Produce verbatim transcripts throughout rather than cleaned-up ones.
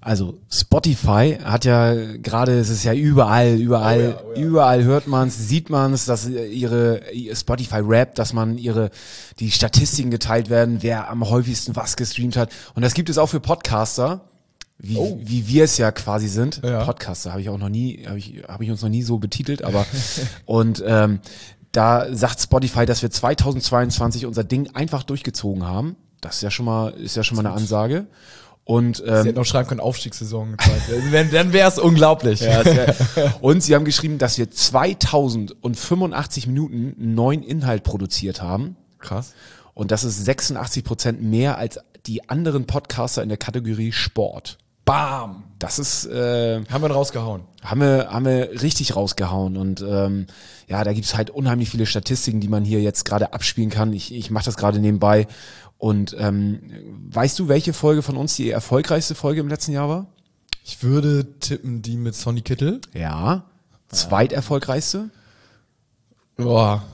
Also Spotify hat ja gerade, es ist ja überall, überall, oh ja, oh ja. überall hört man es, sieht man es, dass ihre Spotify Rap, dass man ihre die Statistiken geteilt werden, wer am häufigsten was gestreamt hat. Und das gibt es auch für Podcaster, wie, oh. wie wir es ja quasi sind. Ja. Podcaster habe ich auch noch nie, habe ich, habe ich uns noch nie so betitelt, aber und ähm, da sagt Spotify, dass wir zweitausendzweiundzwanzig unser Ding einfach durchgezogen haben. Das ist ja schon mal, ist ja schon mal eine Ansage. Und ähm, sie hätten auch schreiben können, Aufstiegssaison gezeigt. Dann wäre es unglaublich. Ja, wär, und sie haben geschrieben, dass wir zweitausendfünfundachtzig Minuten neuen Inhalt produziert haben. Krass. Und das ist sechsundachtzig Prozent mehr als die anderen Podcaster in der Kategorie Sport. Bam! Das ist äh, haben wir rausgehauen. Haben wir, haben wir richtig rausgehauen. Und ähm, ja, da gibt's halt unheimlich viele Statistiken, die man hier jetzt gerade abspielen kann. Ich, ich mache das gerade nebenbei. Und ähm, weißt du, welche Folge von uns die erfolgreichste Folge im letzten Jahr war? Ich würde tippen, die mit Sonny Kittel. Ja. Zweiterfolgreichste? Boah.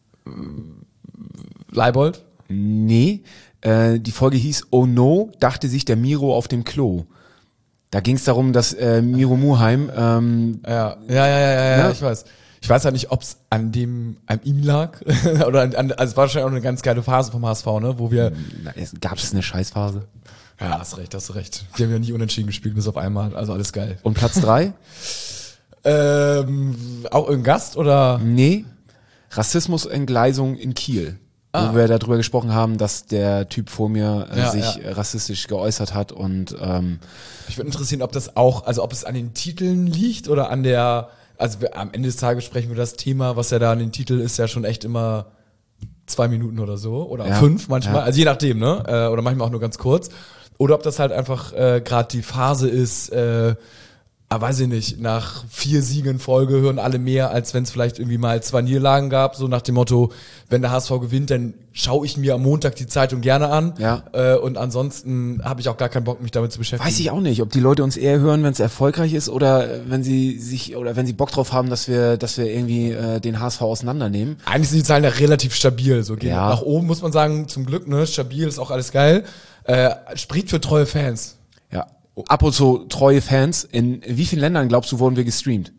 Leibold? Nee. Äh, die Folge hieß Oh No, dachte sich der Miro auf dem Klo. Da ging es darum, dass äh, Miro Muheim ähm, ja. Ja, ja, ja, ja, ja, ja, ich weiß. Ich weiß ja nicht, ob es an dem, an ihm lag oder an, an, also es war wahrscheinlich auch eine ganz geile Phase vom H S V, ne, wo wir. Gab es eine Scheißphase? Ja, hast recht, hast recht. Wir haben ja nie unentschieden gespielt, bis auf einmal, also alles geil. Und Platz drei? ähm, auch irgendein Gast oder? Nee, Rassismusentgleisung in Kiel. Ah. Wo wir darüber gesprochen haben, dass der Typ vor mir äh, ja, sich ja. rassistisch geäußert hat und ähm, ich würde interessieren, ob das auch, also ob es an den Titeln liegt oder an der. Also wir, am Ende des Tages sprechen wir das Thema, was ja da an den Titel ist, ja schon echt immer zwei Minuten oder so oder ja, fünf manchmal, ja. also je nachdem, ne? Äh, oder manchmal auch nur ganz kurz. Oder ob das halt einfach äh, gerade die Phase ist, äh, ah, weiß ich nicht, nach vier Siegen in Folge hören alle mehr, als wenn es vielleicht irgendwie mal zwei Niederlagen gab, so nach dem Motto, wenn der H S V gewinnt, dann schaue ich mir am Montag die Zeitung gerne an. Ja. Äh, und ansonsten habe ich auch gar keinen Bock, mich damit zu beschäftigen. Weiß ich auch nicht, ob die Leute uns eher hören, wenn es erfolgreich ist oder wenn sie sich oder wenn sie Bock drauf haben, dass wir, dass wir irgendwie äh, den H S V auseinandernehmen. Eigentlich sind die Zahlen ja relativ stabil, so gehen ja. nach oben, muss man sagen, zum Glück, ne, stabil ist auch alles geil. Äh, spricht für treue Fans. Ja. Ab und zu treue Fans. In wie vielen Ländern, glaubst du, wurden wir gestreamt?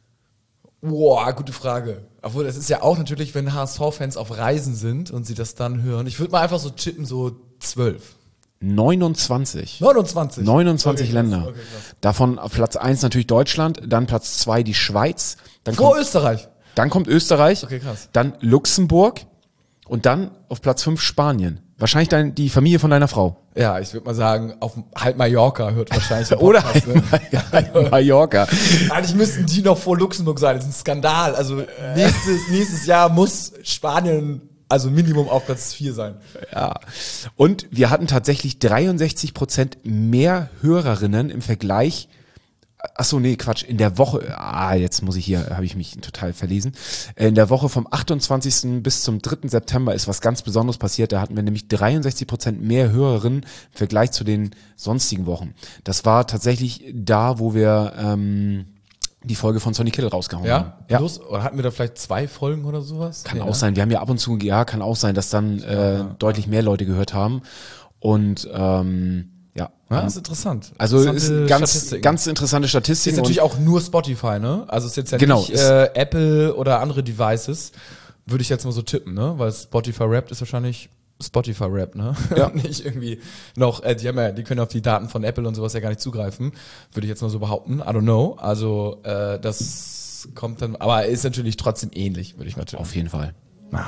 Boah, gute Frage. Obwohl, das ist ja auch natürlich, wenn H S V-Fans auf Reisen sind und sie das dann hören. Ich würde mal einfach so tippen, so zwölf. neunundzwanzig. neunundzwanzig? neunundzwanzig okay, Länder. Krass, okay, krass. Davon auf Platz eins natürlich Deutschland, dann Platz zwei die Schweiz. Dann Vor kommt, Österreich. Dann kommt Österreich. Okay, krass. Dann Luxemburg und dann auf Platz fünf Spanien. Wahrscheinlich dein, die Familie von deiner Frau. Ja, ich würde mal sagen, auf halb Mallorca hört wahrscheinlich der Oder Podcast, ne? halb Mallorca. Eigentlich müssten die noch vor Luxemburg sein. Das ist ein Skandal. Also nächstes, nächstes Jahr muss Spanien also Minimum auf Platz vier sein. Ja. Und wir hatten tatsächlich dreiundsechzig Prozent mehr Hörerinnen im Vergleich. Ach so, nee, Quatsch. In der Woche, ah, jetzt muss ich hier, habe ich mich total verlesen. In der Woche vom achtundzwanzigsten bis zum dritten September ist was ganz Besonderes passiert. Da hatten wir nämlich dreiundsechzig Prozent mehr Hörerinnen im Vergleich zu den sonstigen Wochen. Das war tatsächlich da, wo wir ähm, die Folge von Sonny Kittel rausgehauen ja? haben. Ja, Plus, oder hatten wir da vielleicht zwei Folgen oder sowas? Kann nee, auch ne? sein. Wir haben ja ab und zu, ja, kann auch sein, dass dann äh, ja. deutlich mehr Leute gehört haben. Und ähm, ja. Ja, das ist interessant. Also ist ganz, ganz interessante Statistik. Ist natürlich auch nur Spotify, ne? Also ist jetzt ja genau, nicht äh, Apple oder andere Devices, würde ich jetzt mal so tippen, ne? Weil Spotify Rap ist wahrscheinlich Spotify Rap, ne? Ja. Nicht irgendwie noch, äh, die haben ja, die können auf die Daten von Apple und sowas ja gar nicht zugreifen, würde ich jetzt mal so behaupten. I don't know. Also äh, das kommt dann, aber ist natürlich trotzdem ähnlich, würde ich mal tippen. Auf jeden Fall. Ja.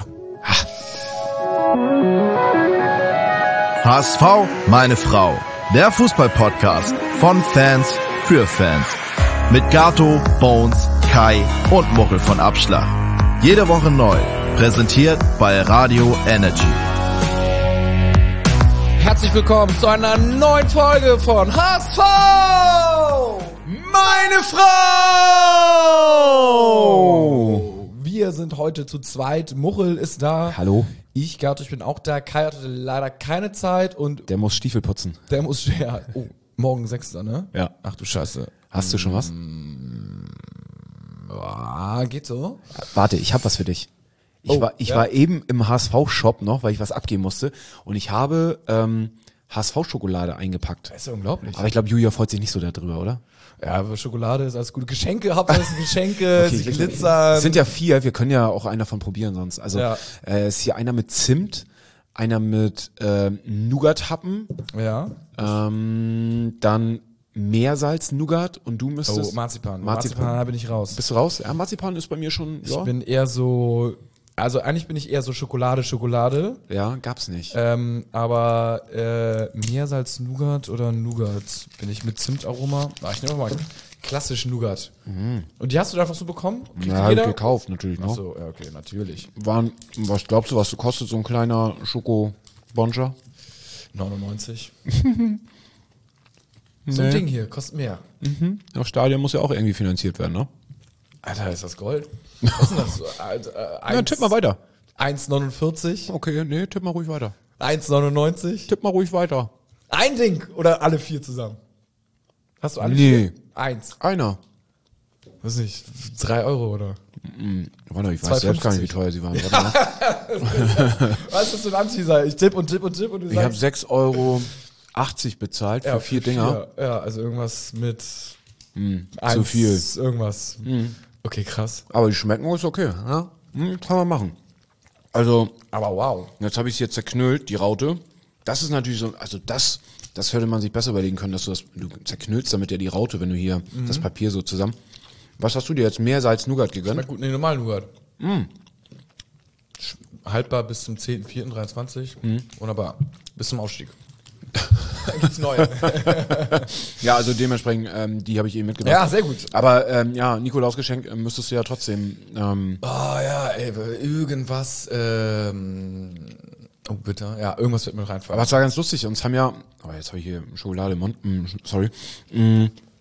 H S V, meine Frau. Der Fußball-Podcast von Fans für Fans. Mit Gato, Bones, Kai und Muchel von Abschlag. Jede Woche neu. Präsentiert bei Radio Energy. Herzlich willkommen zu einer neuen Folge von H S V! Meine Frau! Wir sind heute zu zweit. Muchel ist da. Hallo. Ich, Gato, ich bin auch da. Kai hatte leider keine Zeit und Der muss Stiefel putzen. der muss, ja, oh, morgen Sechster, ne? Ja. Ach du Scheiße. Hast du schon was? Ah, geht so. Warte, ich habe was für dich. Ich Oh, war, ich ja? war eben im H S V-Shop noch, weil ich was abgeben musste. Und ich habe ähm, H S V-Schokolade eingepackt. Das ist ja unglaublich. Aber ich glaube, Julia freut sich nicht so darüber, oder? Ja, aber Schokolade ist alles gut. Geschenke, Hauptsache es sind Geschenke, Okay, sie ich- glitzern. Es sind ja vier, wir können ja auch einen davon probieren sonst. Also Ja. äh, es ist hier einer mit Zimt, einer mit ähm, Nougat-Happen, ja. ähm, dann Meersalz-Nougat und du Oh, müsstest... Marzipan. Marzipan. Marzipan, da bin ich raus. Bist du raus? Ja, Marzipan ist bei mir schon... Ich Ja, bin eher so, also eigentlich bin ich eher so Schokolade, Schokolade. ja gab's nicht. Ähm, aber äh, Meersalz Nougat oder Nougat bin ich mit Zimtaroma. Ah, ich nehme mal klassisch Nougat. Und die hast du da einfach so bekommen? Kriegt Ja, hab jeder? ich gekauft natürlich noch. Achso, ja, okay, natürlich. Waren, was glaubst du, was kostet so ein kleiner Schoko-Boncher? neunundneunzig. So ein Nee. Ding hier, kostet mehr. Das Stadion muss ja auch irgendwie finanziert werden, ne? Alter, ist das Gold? Was ist denn das? Alter, äh, Ja, tipp mal weiter. eins neunundvierzig, Okay, nee, tipp mal ruhig weiter. eins neunundneunzig. Tipp mal ruhig weiter. Ein Ding oder alle vier zusammen? Hast du alle Nee. vier? Eins. Einer. Weiß nicht, drei Euro oder? Warte, ich weiß selbst gar nicht, wie teuer sie waren. Warte mal. Was ist so ein Anteaser? Ich tipp und tipp und tipp und du Ich habe sagst... sechs Euro achtzig bezahlt für Ja, vier Dinger. vier. Ja, also irgendwas mit... Zu viel. Irgendwas. Okay, krass. Aber die Schmecken ist okay. Ja? Hm, kann man machen. Also, Aber wow. jetzt habe ich es jetzt zerknüllt, die Raute. Das ist natürlich so, also das, das hätte man sich besser überlegen können, dass du das, du zerknüllst damit ja die Raute, wenn du hier das Papier so zusammen. Was hast du dir jetzt? Meersalz-Nougat gegönnt? Na gut, nee, normal Nougat. Sch- Haltbar bis zum zehnten vierten dreiundzwanzig. Wunderbar. Bis zum Ausstieg. Da gibt's neue. Ja, also dementsprechend, ähm, die habe ich eben mitgebracht. Ja, sehr gut. Aber ähm, ja, Nikolausgeschenk äh, müsstest du ja trotzdem. Ähm, Oh ja, ey, irgendwas, ähm, oh bitte, ja, irgendwas wird mir reinfallen. aber es war ganz lustig. Uns haben ja, oh, jetzt habe ich hier Schokolade im Mund. Mm, sorry. Mm,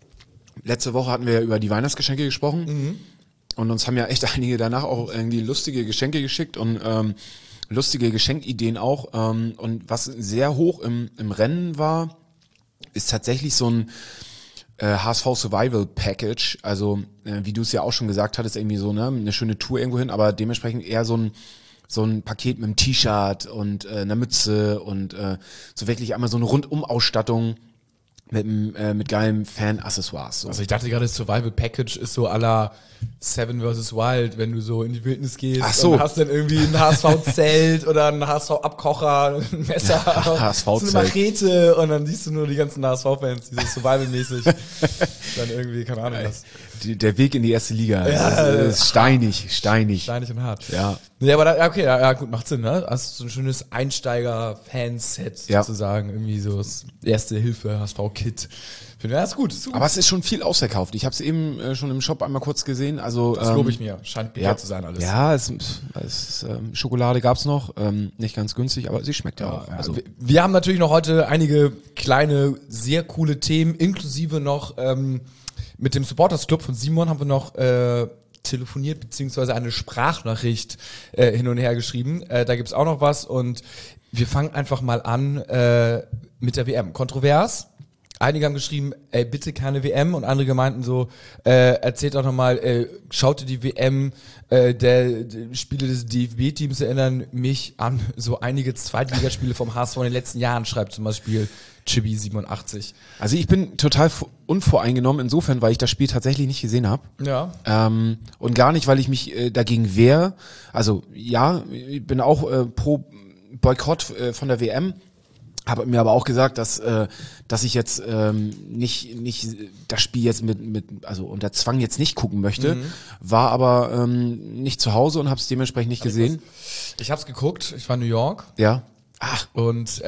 letzte Woche hatten wir ja über die Weihnachtsgeschenke gesprochen. Und uns haben ja echt einige danach auch irgendwie lustige Geschenke geschickt und ähm, lustige Geschenkideen auch. Ähm, und was sehr hoch im, im Rennen war, ist tatsächlich so ein äh, H S V Survival Package. Also, äh, wie du es ja auch schon gesagt hattest, irgendwie so, ne, eine schöne Tour irgendwo hin, aber dementsprechend eher so ein so ein Paket mit einem T-Shirt und äh, einer Mütze und äh, so wirklich einmal so eine Rundum-Ausstattung mit, einem, äh, mit geilen Fan-Accessoires. So. Also ich dachte gerade, Survival Package ist so à la Seven versus Wild, wenn du so in die Wildnis gehst Ach so. und hast dann irgendwie ein H S V-Zelt oder ein H S V-Abkocher, ein Messer, H S V-Zelt. so eine Machete und dann siehst du nur die ganzen H S V-Fans, die so Survival-mäßig dann irgendwie, keine Ahnung was. Die, der Weg in die erste Liga Ja, ist, ist steinig, steinig. Steinig und hart. Ja. Nee, aber da, okay, ja, ja, gut, macht Sinn, ne? Hast so ein schönes Einsteiger-Fan-Set Ja. sozusagen, irgendwie so das erste Hilfe, H S V-Kit. Finde ja, ist gut, ist gut. Aber es ist schon viel ausverkauft. Ich habe es eben äh, schon im Shop einmal kurz gesehen. Also das ähm, lobe ich mir. Scheint begehrt ja, zu sein alles. Ja, es, es ist, ähm, Schokolade gab's noch, ähm, nicht ganz günstig, aber sie schmeckt ja, auch. Ja, Also wir, wir haben natürlich noch heute einige kleine, sehr coole Themen, inklusive noch ähm, mit dem Supporters Club von Simon haben wir noch äh, telefoniert, beziehungsweise eine Sprachnachricht äh, hin und her geschrieben. Äh, da gibt's auch noch was und wir fangen einfach mal an äh, mit der W M. Kontrovers. Einige haben geschrieben, ey, bitte keine W M und andere meinten so, äh, erzählt auch nochmal, äh, schaut ihr die W M, äh, der, der Spiele des D F B-Teams erinnern mich an so einige Zweitligaspiele vom H S V in den letzten Jahren, schreibt zum Beispiel Chibi siebenundachtzig. Also ich bin total fu- unvoreingenommen insofern, weil ich das Spiel tatsächlich nicht gesehen habe. Ja. Ähm, und gar nicht, weil ich mich äh, dagegen wehre. Also ja, ich bin auch äh, pro Boykott äh, von der W M. Habe mir aber auch gesagt, dass äh, dass ich jetzt ähm, nicht nicht das Spiel jetzt mit mit also unter Zwang jetzt nicht gucken möchte, war aber ähm, nicht zu Hause und habe es dementsprechend nicht gesehen. Ich hab's geguckt, ich war in New York Ja. Ach, und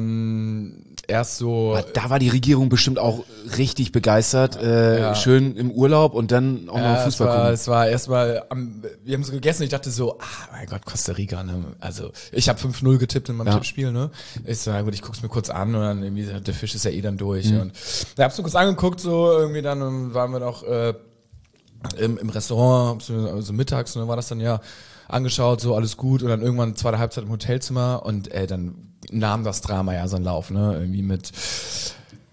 ähm, erst so... aber da war die Regierung bestimmt auch richtig begeistert, äh, Ja. schön im Urlaub und dann auch noch Ja, Fußball es war, gucken. es war erstmal, am, wir haben so gegessen, ich dachte so, ah, mein Gott, Costa Rica, ne? Also, ich habe fünf null getippt in meinem Ja. Tippspiel, ne? Ich so, na gut, ich guck's mir kurz an und dann irgendwie, der Fisch ist ja eh dann durch. Und da hab's so kurz angeguckt, so irgendwie dann und waren wir noch äh, im, im Restaurant, also mittags, und dann war das dann ja angeschaut, so alles gut und dann irgendwann zweite Halbzeit im Hotelzimmer und äh, dann nahm das Drama ja seinen Lauf, ne? Irgendwie mit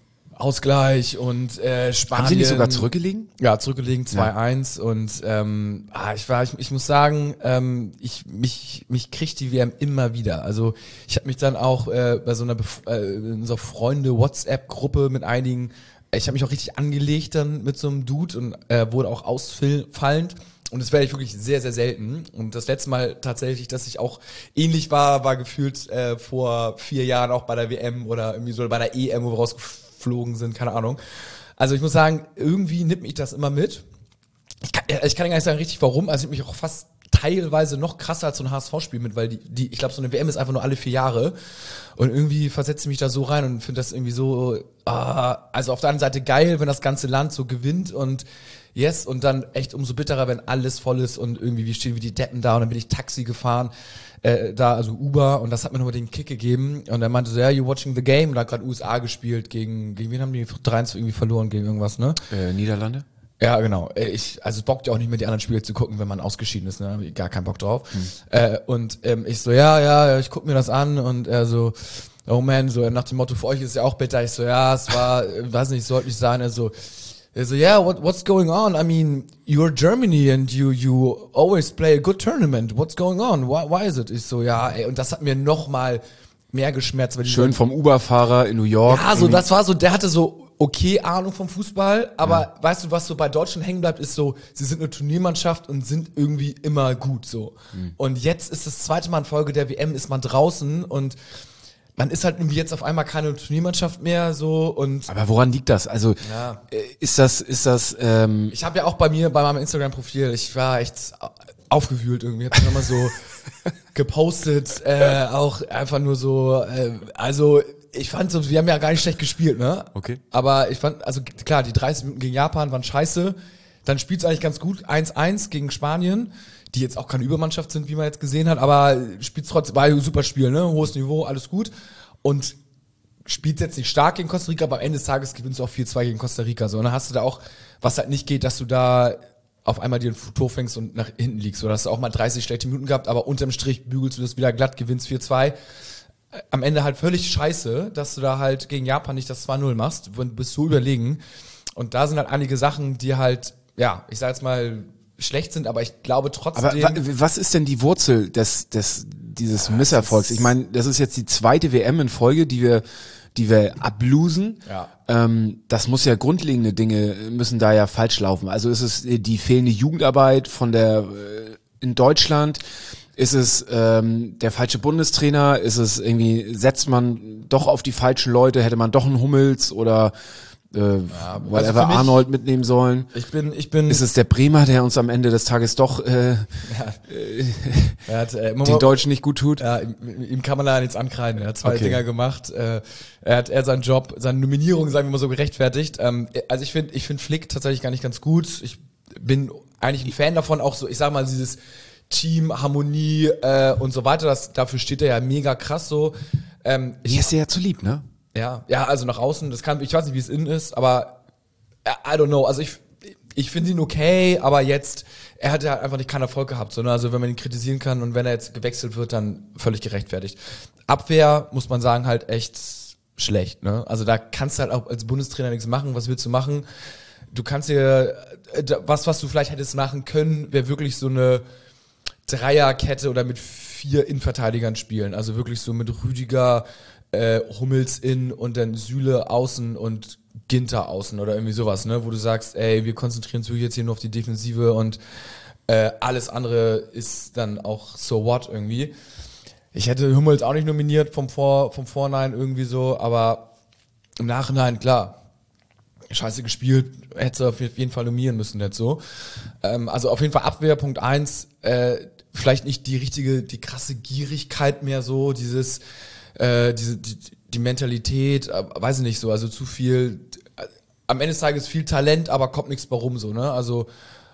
Ausgleich und äh, Spanien. Haben sie nicht sogar zurückgelegen? Ja, zurückgelegen zwei eins ja. und ähm, ah, ich war, ich, ich muss sagen, ähm, ich mich mich kriegt die W M immer wieder. Also ich habe mich dann auch äh, bei so einer Bef- äh, in unserer Freunde WhatsApp-Gruppe mit einigen, ich habe mich auch richtig angelegt dann mit so einem Dude und äh, wurde auch ausfallend. Und das werde ich wirklich sehr, sehr selten. Und das letzte Mal tatsächlich, dass ich auch ähnlich war, war gefühlt äh, vor vier Jahren auch bei der W M oder irgendwie so bei der E M, wo wir rausgeflogen sind, keine Ahnung. Also ich muss sagen, irgendwie nimmt mich das immer mit. Ich kann, ich kann gar nicht sagen richtig warum, also ich nimmt mich auch fast teilweise noch krasser als so ein H S V-Spiel mit, weil die, die ich glaube, so eine W M ist einfach nur alle vier Jahre. Und irgendwie versetze ich mich da so rein und finde das irgendwie so, ah, also auf der anderen Seite geil, wenn das ganze Land so gewinnt und yes, und dann echt umso bitterer, wenn alles voll ist und irgendwie, wir stehen wie die Deppen da und dann bin ich Taxi gefahren, äh, da, also Uber, und das hat mir nochmal den Kick gegeben und er meinte so, ja, you're watching the game, und da hat gerade U S A gespielt gegen, gegen wen haben die drei eins irgendwie verloren, gegen irgendwas, ne? Äh, Niederlande? Ja, genau. Ich, also es bockt ja auch nicht mehr, die anderen Spiele zu gucken, wenn man ausgeschieden ist, ne? Hab ich gar keinen Bock drauf. Hm. Äh, und ähm, ich so, ja, ja, ich guck mir das an und er so, oh man, so nach dem Motto, für euch ist es ja auch bitter. Ich so, ja, es war, äh, weiß nicht, sollte nicht sein. Er so, er so, yeah, what, what's going on? I mean, you're Germany and you you always play a good tournament. What's going on? Why, why is it? Ich so, ja, ey, und das hat mir noch mal mehr geschmerzt. Weil die Schön so, vom Uber-Fahrer in New York. Ja, so, das war so, der hatte so okay Ahnung vom Fußball, aber ja. Weißt du, was so bei Deutschland hängen bleibt, ist so, sie sind eine Turniermannschaft und sind irgendwie immer gut, so. Mhm. Und jetzt ist das zweite Mal in Folge der W M, ist man draußen und man ist halt irgendwie jetzt auf einmal keine Turniermannschaft mehr, so, und. Aber woran liegt das? Also, ja. ist das, ist das, ähm Ich habe ja auch bei mir, bei meinem Instagram-Profil, ich war echt aufgewühlt irgendwie, hab ich nochmal so gepostet, äh, auch einfach nur so, äh, also, ich fand so, wir haben ja gar nicht schlecht gespielt, ne? Okay. Aber ich fand, also klar, die dreißig Minuten gegen Japan waren scheiße. Dann spielt's eigentlich ganz gut. eins eins gegen Spanien, die jetzt auch keine Übermannschaft sind, wie man jetzt gesehen hat, aber spielt's trotzdem, war ein super Spiel, ne? Hohes Niveau, alles gut. Und spielt jetzt nicht stark gegen Costa Rica, aber am Ende des Tages gewinnst du auch vier zwei gegen Costa Rica. So, und dann hast du da auch, was halt nicht geht, dass du da auf einmal dir ein Tor fängst und nach hinten liegst. Oder hast du auch mal dreißig schlechte Minuten gehabt, aber unterm Strich bügelst du das wieder glatt, gewinnst vier zwei. Am Ende halt völlig scheiße, dass du da halt gegen Japan nicht das zwei null machst, du bist so überlegen. Und da sind halt einige Sachen, die halt, ja, ich sag jetzt mal, schlecht sind, aber ich glaube trotzdem. Aber wa- was ist denn die Wurzel des, des, dieses ja, Misserfolgs? Ich meine, das ist jetzt die zweite W M in Folge, die wir, die wir ablosen. Ja. Ähm, das muss ja grundlegende Dinge müssen da ja falsch laufen. Also ist es die fehlende Jugendarbeit von der, in Deutschland? Ist es ähm, der falsche Bundestrainer? Ist es irgendwie, setzt man doch auf die falschen Leute? Hätte man doch einen Hummels oder äh, ja, whatever also mich, Arnold mitnehmen sollen? Ich bin, ich bin. Ist es der Bremer, der uns am Ende des Tages doch äh, ja. äh, er hat, äh, den Deutschen nicht gut tut? Ja, ihm, ihm kann man da nichts ankreiden. Er hat zwei okay. Dinger gemacht. Äh, er hat er seinen Job, seine Nominierung, sagen wir mal so, gerechtfertigt. Ähm, also ich finde, ich finde Flick tatsächlich gar nicht ganz gut. Ich bin eigentlich ein Fan davon, auch so, ich sag mal, dieses Team, Harmonie äh, und so weiter, das, dafür steht er ja mega krass so. Ähm, Hier ist er ja zu lieb, ne? Ja, ja, also nach außen, das kann, ich weiß nicht, wie es innen ist, aber I don't know, also ich, ich finde ihn okay, aber jetzt, er hat ja einfach nicht keinen Erfolg gehabt, sondern also wenn man ihn kritisieren kann und wenn er jetzt gewechselt wird, dann völlig gerechtfertigt. Abwehr, muss man sagen, halt echt schlecht, ne? Also da kannst du halt auch als Bundestrainer nichts machen, was willst du machen? Du kannst dir, was, was du vielleicht hättest machen können, wäre wirklich so eine Dreierkette oder mit vier Innenverteidigern spielen. Also wirklich so mit Rüdiger, äh, Hummels in und dann Süle außen und Ginter außen oder irgendwie sowas, ne? Wo du sagst, ey, wir konzentrieren uns jetzt hier nur auf die Defensive und äh, alles andere ist dann auch so what irgendwie. Ich hätte Hummels auch nicht nominiert vom, Vor, vom Vornein irgendwie so, aber im Nachhinein, klar, scheiße gespielt, hätte auf jeden Fall nominieren müssen jetzt so. Ähm, also auf jeden Fall Abwehr, Punkt eins, äh, vielleicht nicht die richtige, die krasse Gierigkeit mehr so, dieses, äh, diese, die, die Mentalität, äh, weiß ich nicht so, also zu viel, äh, am Ende des Tages viel Talent, aber kommt nichts bei rum so, ne, also,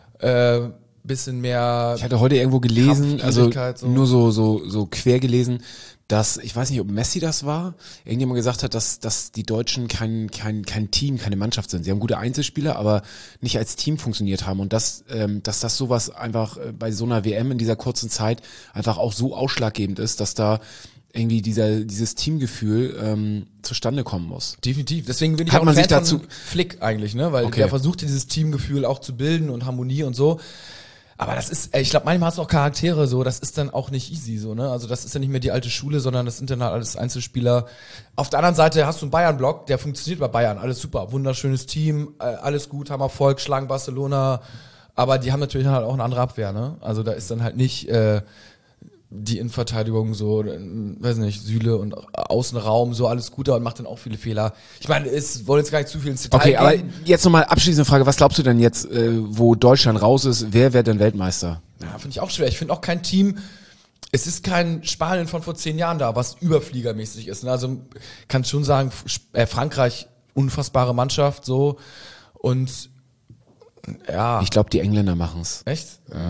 äh, bisschen mehr. Ich hatte heute irgendwo gelesen, also so. nur so, so, so quer gelesen, dass, ich weiß nicht, ob Messi das war, irgendjemand gesagt hat, dass, dass die Deutschen kein, kein, kein Team, keine Mannschaft sind. Sie haben gute Einzelspieler, aber nicht als Team funktioniert haben und dass, ähm, dass das sowas einfach bei so einer W M in dieser kurzen Zeit einfach auch so ausschlaggebend ist, dass da irgendwie dieser, dieses Teamgefühl ähm, zustande kommen muss. Definitiv. Deswegen bin ich Hat auch man ein Fan sich dazu von Flick eigentlich, ne? Weil Okay. der versucht dieses Teamgefühl auch zu bilden und Harmonie und so. Aber das ist, ey, ich glaube, manchmal hast du auch Charaktere so, das ist dann auch nicht easy so, ne? Also das ist ja nicht mehr die alte Schule, sondern das sind dann halt alles Einzelspieler. Auf der anderen Seite hast du einen Bayern-Block, der funktioniert bei Bayern, alles super, wunderschönes Team, äh, alles gut, haben Erfolg, schlagen Barcelona, aber die haben natürlich halt auch eine andere Abwehr, ne? Also da ist dann halt nicht äh, die Innenverteidigung so, äh, weiß nicht, Süle und Außenraum, so alles gut, und macht dann auch viele Fehler. Ich meine, es wollen jetzt gar nicht zu viel ins Detail Okay, aber gehen. jetzt nochmal abschließende Frage, was glaubst du denn jetzt, äh, wo Deutschland raus ist, wer wird denn Weltmeister? Ja, finde ich auch schwer. Ich finde auch kein Team, es ist kein Spanien von vor zehn Jahren da, was überfliegermäßig ist. Ne? Also kann schon sagen, F- äh, Frankreich, unfassbare Mannschaft, so. Und ja. Ich glaube, die Engländer machen's. Echt? Äh,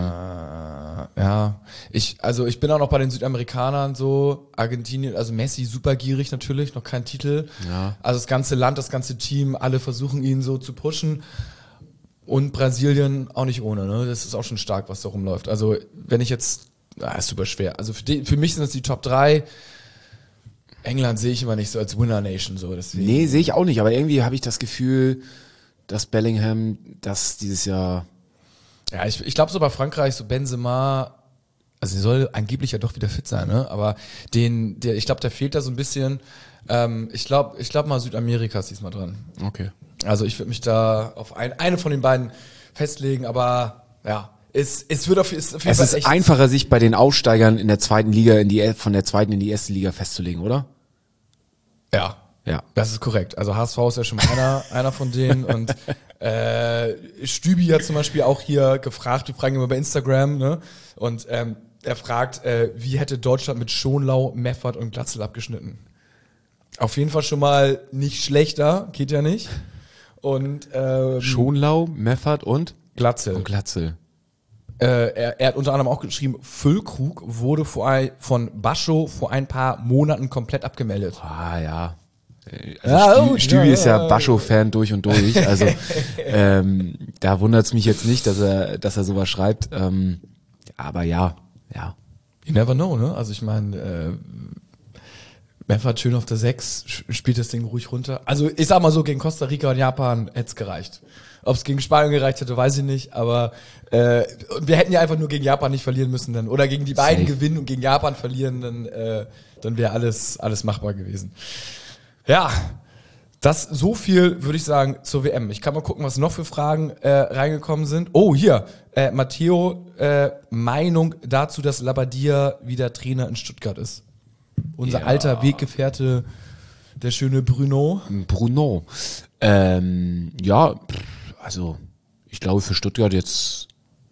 ja. Ich, also ich bin auch noch bei den Südamerikanern so, Argentinien, also Messi super gierig natürlich, noch kein Titel. Ja. Also das ganze Land, das ganze Team, alle versuchen ihn so zu pushen. Und Brasilien auch nicht ohne, ne? Das ist auch schon stark, was da rumläuft. Also wenn ich jetzt, ah, ist super schwer. Also für, die, für mich sind das die Top drei. England sehe ich immer nicht so als Winner Nation so. Deswegen. Nee, sehe ich auch nicht, aber irgendwie habe ich das Gefühl, dass Bellingham das dieses Jahr... Ja, ich, ich glaube so bei Frankreich, so Benzema, also er soll angeblich ja doch wieder fit sein, ne? Aber den, der, ich glaube, der fehlt da so ein bisschen. Ähm, ich glaube, ich glaube mal Südamerika ist diesmal dran. Okay. Also ich würde mich da auf ein, eine von den beiden festlegen, aber ja, es, es wird auf, ist auf jeden Es Fall ist echt einfacher, sich bei den Aufsteigern in der zweiten Liga, in die, von der zweiten in die erste Liga festzulegen, oder? Ja, Ja. das ist korrekt. Also H S V ist ja schon mal einer, einer von denen und äh, Stübi hat zum Beispiel auch hier gefragt, wir fragen immer bei Instagram, ne? Und ähm, er fragt, äh, wie hätte Deutschland mit Schonlau, Meffert und Glatzel abgeschnitten? Auf jeden Fall schon mal nicht schlechter, geht ja nicht. Und ähm, Schonlau, Meffert und? Glatzel. Und Glatzel. Äh, er, er hat unter anderem auch geschrieben, Füllkrug wurde vor ein, von Bascho vor ein paar Monaten komplett abgemeldet. Ah, ja. Also Ja, Stü gut, Stübi ja, ist ja ja. Bascho-Fan durch und durch. Also ähm, da wundert es mich jetzt nicht, dass er, dass er sowas schreibt. Ähm, aber ja, ja. You never know, ne? Also ich meine, äh, Meffert schön auf der sechs, spielt das Ding ruhig runter. Also ich sag mal so, gegen Costa Rica und Japan hätte es gereicht. Ob es gegen Spanien gereicht hätte, weiß ich nicht. Aber äh, wir hätten ja einfach nur gegen Japan nicht verlieren müssen dann. Oder gegen die beiden Safe. gewinnen und gegen Japan verlieren, dann, äh, dann wäre alles, alles machbar gewesen. Ja, das so viel würde ich sagen zur W M. Ich kann mal gucken, was noch für Fragen äh, reingekommen sind. Oh, hier, äh, Matteo, äh, Meinung dazu, dass Labbadia wieder Trainer in Stuttgart ist. Unser Ja. alter Weggefährte, der schöne Bruno. Bruno. Ähm, ja, pff, also ich glaube für Stuttgart jetzt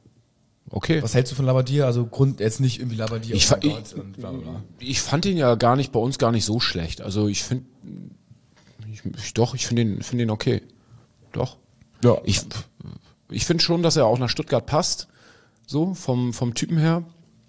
okay. Was hältst du von Labbadia? Also Grund jetzt nicht irgendwie Labbadia Ich, oh fa- mein ich, Gott und bla bla bla. ich fand ihn ja gar nicht bei uns gar nicht so schlecht. Also ich finde, ich, ich, doch, ich finde ihn, finde ihn okay. Doch. Ja. Ich, ich finde schon, dass er auch nach Stuttgart passt. So, vom, vom Typen her.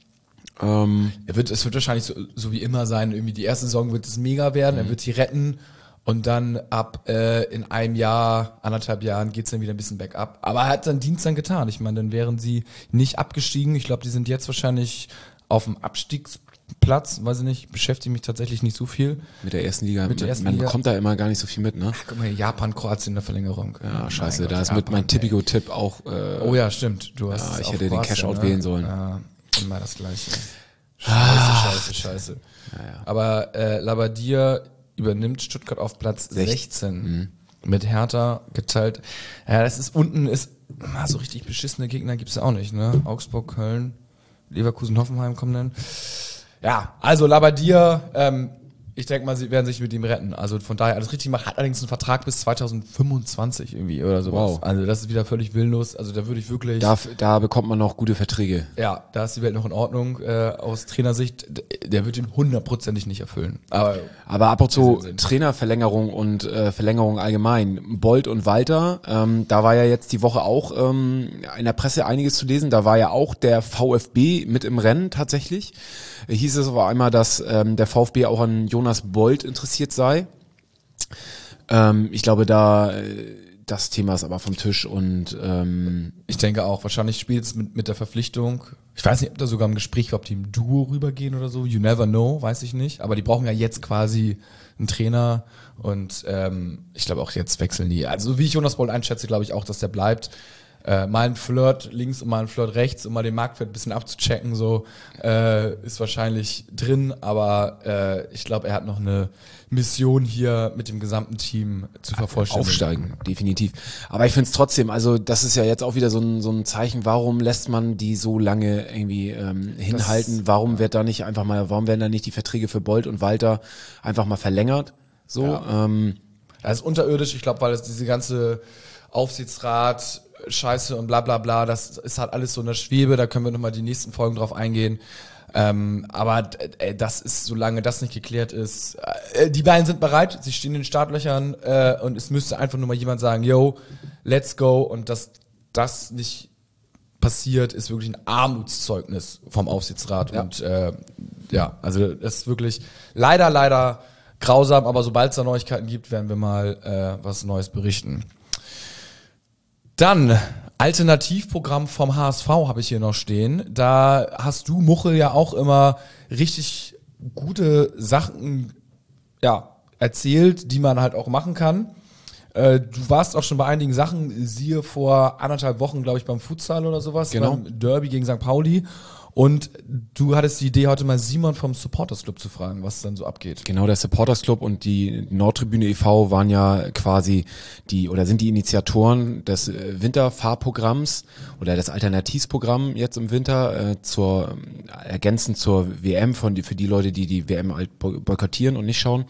Ähm, Er wird, es wird wahrscheinlich so, so wie immer sein, irgendwie die erste Saison wird es mega werden, er wird sie retten und dann ab äh, in einem Jahr, anderthalb Jahren geht's dann wieder ein bisschen bergab. Aber er hat seinen Dienst dann getan. Ich meine, dann wären sie nicht abgestiegen. Ich glaube, die sind jetzt wahrscheinlich auf dem Abstiegsplatz, weiß ich nicht, beschäftige mich tatsächlich nicht so viel. mit der ersten Liga. Mit der ersten man Liga. bekommt da immer gar nicht so viel mit, ne? Guck mal hier, Japan, Kroatien in der Verlängerung. Ja, scheiße, Mein da Gott, ist mit Japan, mein ey. Tipico-Tipp auch. Äh, Oh ja, stimmt. Du hast Ja, es ich auf hätte den Kroatien, Cashout ne? wählen sollen. Ja, immer das Gleiche. Scheiße, scheiße, scheiße. Aber äh, Labbadia übernimmt Stuttgart auf Platz sechzehn. Mit Hertha geteilt. Ja, das ist unten ist ah, so richtig beschissene Gegner gibt's ja auch nicht, ne? Augsburg, Köln, Leverkusen, Hoffenheim kommen dann. Ja, also Labbadia, ähm, ich denke mal, sie werden sich mit ihm retten. Also von daher alles richtig machen. Hat allerdings einen Vertrag bis zweitausendfünfundzwanzig irgendwie oder sowas. Wow. Also das ist wieder völlig willenlos. Also da würde ich wirklich... da, da bekommt man noch gute Verträge. Ja, da ist die Welt noch in Ordnung. Äh, aus Trainersicht, d- der wird ihn hundertprozentig nicht erfüllen. Aber Aber ab und zu Sinn. Trainerverlängerung und äh, Verlängerung allgemein. Bolt und Walter, ähm, da war ja jetzt die Woche auch ähm, in der Presse einiges zu lesen. Da war ja auch der VfB mit im Rennen tatsächlich. Äh, hieß es aber einmal, dass ähm, der VfB auch an Jonas Bolt interessiert sei. Ähm, ich glaube, da, äh, das Thema ist aber vom Tisch und ähm, ich denke auch, wahrscheinlich spielt es mit, mit der Verpflichtung, ich weiß nicht, ob da sogar im Gespräch war, ob die im Duo rübergehen oder so, you never know, weiß ich nicht, aber die brauchen ja jetzt quasi einen Trainer und ähm, ich glaube auch jetzt wechseln die. Also wie ich Jonas Bold einschätze, glaube ich auch, dass der bleibt. Äh, mal ein Flirt links und mal ein Flirt rechts, um mal den Marktwert ein bisschen abzuchecken, so äh, ist wahrscheinlich drin, aber äh, ich glaube, er hat noch eine Mission hier mit dem gesamten Team zu vervollständigen. Aufsteigen, definitiv. Aber ich finde es trotzdem, also das ist ja jetzt auch wieder so ein, so ein Zeichen, warum lässt man die so lange irgendwie ähm, hinhalten, das, warum ja. wird da nicht einfach mal, warum werden da nicht die Verträge für Bold und Walter einfach mal verlängert, so. Ja. Ähm, das ist unterirdisch, ich glaube, weil es diese ganze Aufsichtsrat Scheiße und bla bla bla, das ist halt alles so in der Schwebe, da können wir nochmal die nächsten Folgen drauf eingehen. Ähm, aber äh, das ist, solange das nicht geklärt ist, äh, die beiden sind bereit, sie stehen in den Startlöchern äh, und es müsste einfach nur mal jemand sagen, yo, let's go, und dass das nicht passiert, ist wirklich ein Armutszeugnis vom Aufsichtsrat. Ja. Und äh, ja, also das ist wirklich leider, leider grausam, aber sobald es da Neuigkeiten gibt, werden wir mal äh, was Neues berichten. Dann Alternativprogramm vom H S V habe ich hier noch stehen. Da hast du, Muchel, ja auch immer richtig gute Sachen ja, erzählt, die man halt auch machen kann. Äh, du warst auch schon bei einigen Sachen, siehe vor anderthalb Wochen, glaube ich, beim Futsal oder sowas, genau. Beim Derby gegen Sankt Pauli. Und du hattest die Idee, heute mal Simon vom Supporters Club zu fragen, was dann so abgeht. Genau, der Supporters Club und die Nordtribüne e V waren ja quasi die oder sind die Initiatoren des Winterfahrprogramms oder des Alternativprogramms jetzt im Winter äh, zur ergänzend zur W M von die, für die Leute, die die W M halt boykottieren und nicht schauen.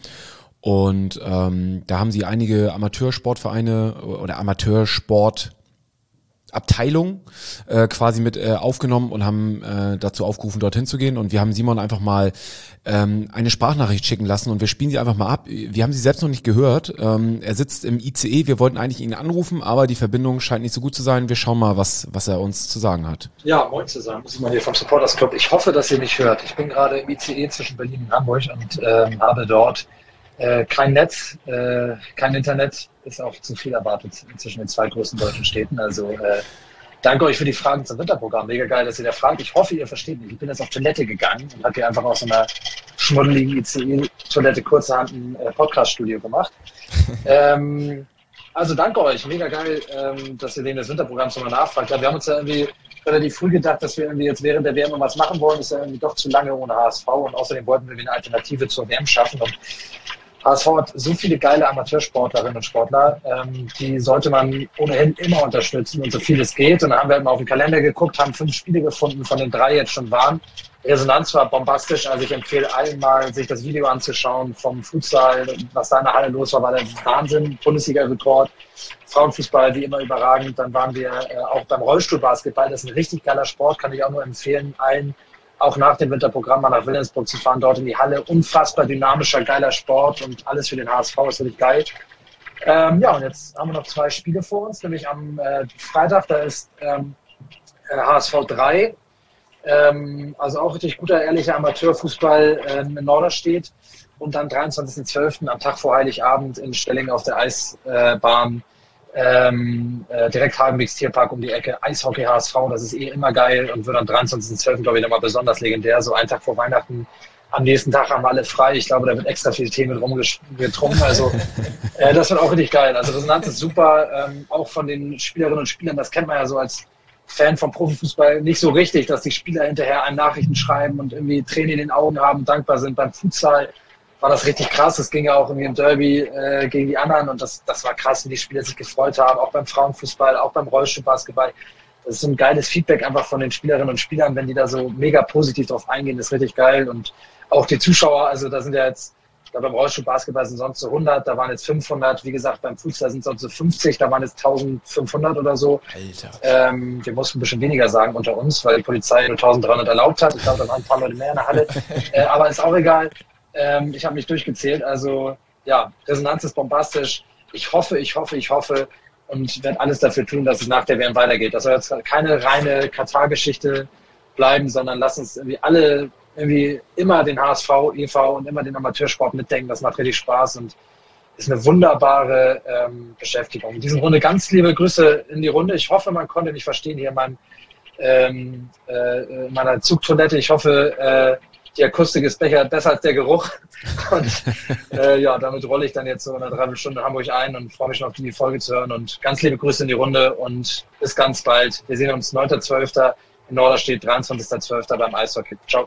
Und ähm, da haben sie einige Amateursportvereine oder Amateursport Abteilung äh, quasi mit äh, aufgenommen und haben äh, dazu aufgerufen, dorthin zu gehen. Und wir haben Simon einfach mal ähm, eine Sprachnachricht schicken lassen und wir spielen sie einfach mal ab. Wir haben sie selbst noch nicht gehört. Ähm, er sitzt im I C E. Wir wollten eigentlich ihn anrufen, aber die Verbindung scheint nicht so gut zu sein. Wir schauen mal, was was er uns zu sagen hat. Ja, moin zusammen. Simon hier vom Supporters Club. Ich hoffe, dass ihr mich hört. Ich bin gerade im I C E zwischen Berlin und Hamburg und ähm, habe dort äh, kein Netz, äh, kein Internet. Ist auch zu viel erwartet zwischen den zwei größten deutschen Städten. Also äh, danke euch für die Fragen zum Winterprogramm. Mega geil, dass ihr da fragt. Ich hoffe, ihr versteht mich. Ich bin jetzt auf Toilette gegangen und habe hier einfach aus so einer schmuddeligen I C E-Toilette kurzerhand ein äh, Podcast-Studio gemacht. ähm, also danke euch. Mega geil, ähm, dass ihr wegen des Winterprogramms nochmal nachfragt. Ja, wir haben uns ja irgendwie relativ früh gedacht, dass wir irgendwie jetzt während der W M noch was machen wollen. Das ist ja irgendwie doch zu lange ohne H S V und außerdem wollten wir eine Alternative zur W M schaffen. Und H S V hat so viele geile Amateursportlerinnen und Sportler, ähm, die sollte man ohnehin immer unterstützen und so viel es geht. Und dann haben wir halt mal auf den Kalender geguckt, haben fünf Spiele gefunden, von den drei jetzt schon waren. Resonanz war bombastisch, also ich empfehle allen mal, sich das Video anzuschauen vom Futsal, was da in der Halle los war, war der Wahnsinn, Bundesliga-Rekord. Frauenfußball wie immer überragend. Dann waren wir äh, auch beim Rollstuhlbasketball, das ist ein richtig geiler Sport, kann ich auch nur empfehlen, allen auch nach dem Winterprogramm mal nach Wilhelmsburg zu fahren, dort in die Halle. Unfassbar dynamischer, geiler Sport und alles für den H S V ist wirklich geil. Ähm, ja, und jetzt haben wir noch zwei Spiele vor uns, nämlich am äh, Freitag, da ist ähm, H S V drei, ähm, also auch richtig guter, ehrlicher Amateurfußball ähm, in Norderstedt. Und dann dreiundzwanzigsten zwölften am Tag vor Heiligabend in Stelling auf der Eisbahn. Ähm, äh, direkt Hagenbecks Tierpark um die Ecke, Eishockey H S V, das ist eh immer geil und wird am dreiundzwanzigsten zwölften glaube ich nochmal besonders legendär, so einen Tag vor Weihnachten. Am nächsten Tag haben wir alle frei, ich glaube, da wird extra viel Tee mit rumgetrunken, also äh, das wird auch richtig geil. Also Resonanz ist super, ähm, auch von den Spielerinnen und Spielern, das kennt man ja so als Fan vom Profifußball nicht so richtig, dass die Spieler hinterher einem Nachrichten schreiben und irgendwie Tränen in den Augen haben und dankbar sind. Beim Futsal war das richtig krass. Das ging ja auch irgendwie im Derby äh, gegen die anderen und das, das war krass, wie die Spieler sich gefreut haben, auch beim Frauenfußball, auch beim Rollstuhlbasketball. Das ist so ein geiles Feedback einfach von den Spielerinnen und Spielern, wenn die da so mega positiv drauf eingehen, das ist richtig geil. Und auch die Zuschauer, also da sind ja jetzt, da beim Rollstuhlbasketball sind sonst so hundert, da waren jetzt fünfhundert, wie gesagt, beim Fußball sind sonst so fünfzig, da waren jetzt eintausendfünfhundert oder so. Alter. Ähm, wir mussten ein bisschen weniger sagen unter uns, weil die Polizei nur eintausenddreihundert erlaubt hat. Ich glaube, da waren ein paar Leute mehr in der Halle, äh, aber ist auch egal. Ähm, ich habe mich durchgezählt, also ja, Resonanz ist bombastisch. Ich hoffe, ich hoffe, ich hoffe und werde alles dafür tun, dass es nach der W M weitergeht. Das soll jetzt keine reine Katar-Geschichte bleiben, sondern lass uns irgendwie alle irgendwie immer den H S V, E V und immer den Amateursport mitdenken. Das macht richtig Spaß und ist eine wunderbare ähm, Beschäftigung. In diesem Runde ganz liebe Grüße in die Runde. Ich hoffe, man konnte mich verstehen hier in, meinem, ähm, äh, in meiner Zugtoilette. Ich hoffe, äh, die Akustik ist besser als der Geruch. Und äh, ja, damit rolle ich dann jetzt so eine Dreiviertelstunde Hamburg ein und freue mich noch, die Folge zu hören. Und ganz liebe Grüße in die Runde und bis ganz bald. Wir sehen uns neunter zwölfter in Norderstedt, dreiundzwanzigster zwölfter beim Eishockey. Ciao.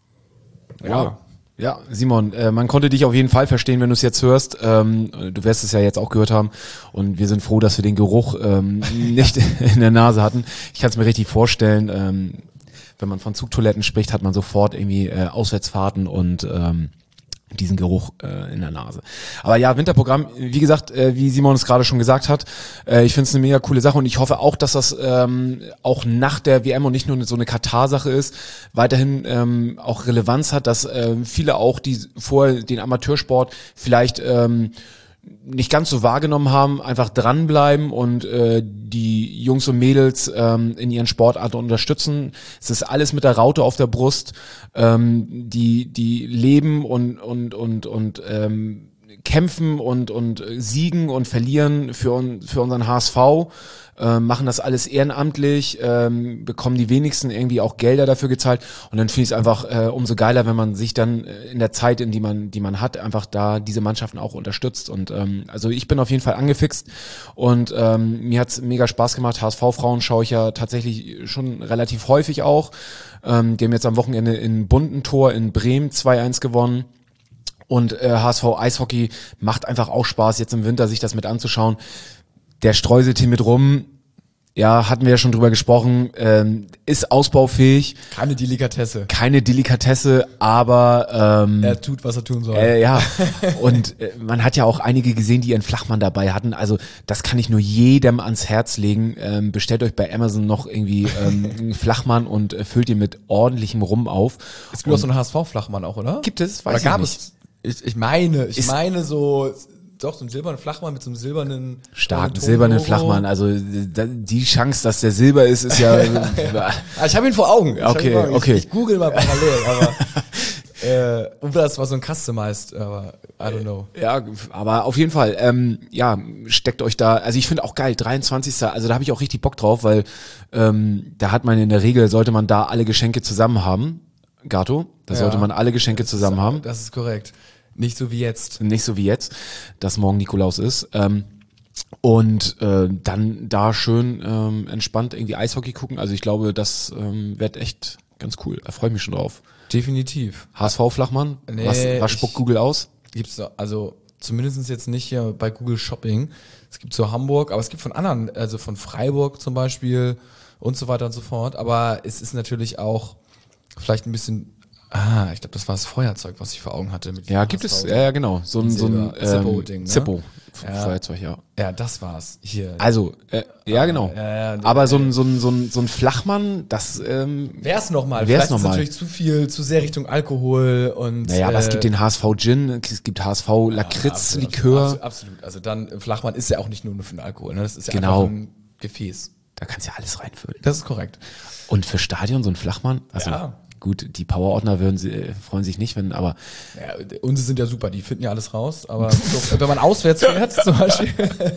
Ja. Ja, Simon, äh, man konnte dich auf jeden Fall verstehen, wenn du es jetzt hörst. Ähm, du wirst es ja jetzt auch gehört haben und wir sind froh, dass wir den Geruch ähm, nicht in der Nase hatten. Ich kann es mir richtig vorstellen, ähm, wenn man von Zugtoiletten spricht, hat man sofort irgendwie äh, Auswärtsfahrten und ähm, diesen Geruch äh, in der Nase. Aber ja, Winterprogramm, wie gesagt, äh, wie Simon es gerade schon gesagt hat, äh, ich finde es eine mega coole Sache und ich hoffe auch, dass das ähm, auch nach der W M und nicht nur so eine Katar-Sache ist, weiterhin ähm, auch Relevanz hat, dass äh, viele auch, die vorher den Amateursport vielleicht ähm, nicht ganz so wahrgenommen haben, einfach dranbleiben und äh, die Jungs und Mädels ähm, in ihren Sportarten unterstützen. Es ist alles mit der Raute auf der Brust. Ähm, die die leben und und und und ähm, kämpfen und und siegen und verlieren für un, für unseren H S V. Ähm, machen das alles ehrenamtlich, ähm, bekommen die wenigsten irgendwie auch Gelder dafür gezahlt und dann finde ich es einfach äh, umso geiler, wenn man sich dann in der Zeit, in die man die man hat, einfach da diese Mannschaften auch unterstützt und ähm, also ich bin auf jeden Fall angefixt und ähm, mir hat's mega Spaß gemacht. H S V-Frauen schaue ich ja tatsächlich schon relativ häufig auch. Ähm, die haben jetzt am Wochenende in Bundentor in Bremen zwei eins gewonnen. Und äh, H S V Eishockey macht einfach auch Spaß, jetzt im Winter sich das mit anzuschauen. Der streuselt hier mit rum, ja, hatten wir ja schon drüber gesprochen, ähm, ist ausbaufähig. Keine Delikatesse. Keine Delikatesse, aber ähm, er tut, was er tun soll. Äh, ja, und äh, man hat ja auch einige gesehen, die ihren Flachmann dabei hatten. Also das kann ich nur jedem ans Herz legen. Ähm, bestellt euch bei Amazon noch irgendwie ähm, einen Flachmann und äh, füllt ihn mit ordentlichem Rum auf. Es gibt auch so einen H S V-Flachmann auch, oder? Gibt es? Weiß oder gab ich nicht. es? Ich, ich meine, ich Ist meine so... Doch, so einen silbernen Flachmann mit so einem silbernen... Starken silbernen Flachmann. Also die Chance, dass der Silber ist, ist ja... ah, ich habe ihn vor Augen. Ich okay, vor Augen. okay. Ich, ich google mal parallel, aber... äh, und das war so ein Customized, aber I don't know. Ja, aber auf jeden Fall, ähm, ja, steckt euch da... Also ich finde auch geil, dreiundzwanzigster Also da habe ich auch richtig Bock drauf, weil ähm, da hat man in der Regel, sollte man da alle Geschenke zusammen haben. Gato, da Ja, sollte man alle Geschenke zusammen ist, haben. Das ist korrekt. Nicht so wie jetzt. Nicht so wie jetzt, dass morgen Nikolaus ist. Ähm, und äh, dann da schön ähm, entspannt irgendwie Eishockey gucken. Also ich glaube, das ähm, wird echt ganz cool. Da freue ich mich schon drauf. Definitiv. H S V-Flachmann? Nee, was, was spuckt ich- Google aus? Gibt's da, also zumindest jetzt nicht hier bei Google Shopping. Es gibt so Hamburg, aber es gibt von anderen, also von Freiburg zum Beispiel und so weiter und so fort. Aber es ist natürlich auch vielleicht ein bisschen, ah, ich glaube, das war das Feuerzeug, was ich vor Augen hatte. Mit Ja, dem gibt H S es, V. ja, ja genau. So ein, so ein Silber- Zippo-Ding, ähm, ne? Zippo. Ja. Feuerzeug, ja. Ja, das war's. Hier. Also, äh, ja genau. Ja, ja, Aber so ein, so ein, so ein, so ein Flachmann, das, ähm, Wär's nochmal. Wär's Vielleicht noch ist mal. natürlich zu viel, zu sehr Richtung Alkohol und. naja, aber es äh, gibt den H S V Gin, es gibt H S V Lakritz, Likör. Absolut, absolut. Also dann, äh, Flachmann ist ja auch nicht nur für den Alkohol, ne? Das ist ja Genau. einfach ein Gefäß. Da kannst du ja alles reinfüllen. Das ist korrekt. Und für Stadion so ein Flachmann? Also, Ja. gut, die Powerordner würden sie, äh, freuen sich nicht, wenn, aber Ja, unsere sind ja super, die finden ja alles raus, aber so, wenn man auswärts fährt zum Beispiel.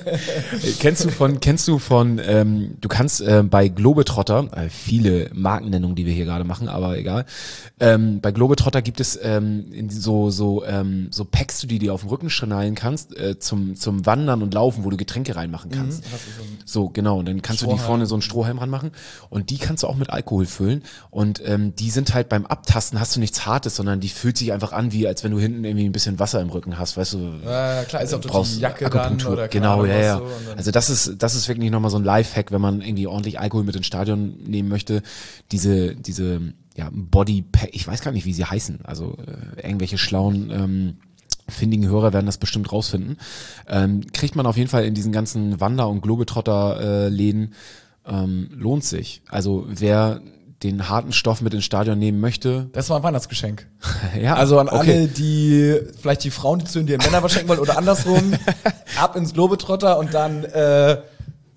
kennst du von, kennst du von, ähm, du kannst äh, bei Globetrotter, äh, viele Markennennungen, die wir hier gerade machen, aber egal, ähm, bei Globetrotter gibt es ähm, in so so ähm, so Packs, die du dir auf den Rücken schnallen kannst, äh, zum zum Wandern und Laufen, wo du Getränke reinmachen kannst. So, genau, und dann kannst du die Strohhalm. vorne so einen Strohhalm ranmachen und die kannst du auch mit Alkohol füllen und ähm, die sind halt beim Abtasten hast du nichts Hartes, sondern die fühlt sich einfach an, wie als wenn du hinten irgendwie ein bisschen Wasser im Rücken hast, weißt du. Ja, klar, ist auch durch brauchst die Jacke dann Akupunktur. oder keine genau, Ahnung ja, was ja. so und dann- Also das ist das ist wirklich nochmal so ein Lifehack, wenn man irgendwie ordentlich Alkohol mit ins Stadion nehmen möchte. Diese diese ja Body Pack, ich weiß gar nicht, wie sie heißen. Also äh, irgendwelche schlauen ähm, findigen Hörer werden das bestimmt rausfinden. Ähm, kriegt man auf jeden Fall in diesen ganzen Wander- und Globetrotter-Läden. Ähm, lohnt sich. Also wer den harten Stoff mit ins Stadion nehmen möchte, Das war ein Weihnachtsgeschenk. ja, Also an okay. alle, die vielleicht die Frauen, die zu den Männern was schenken wollen oder andersrum, ab ins Globetrotter und dann äh, fürs, ach, fürs Heimspiel. Wir wollen Das euch ist jetzt Survival. Nicht, wir Das wollen, ist Survival. Genau, wir wollen euch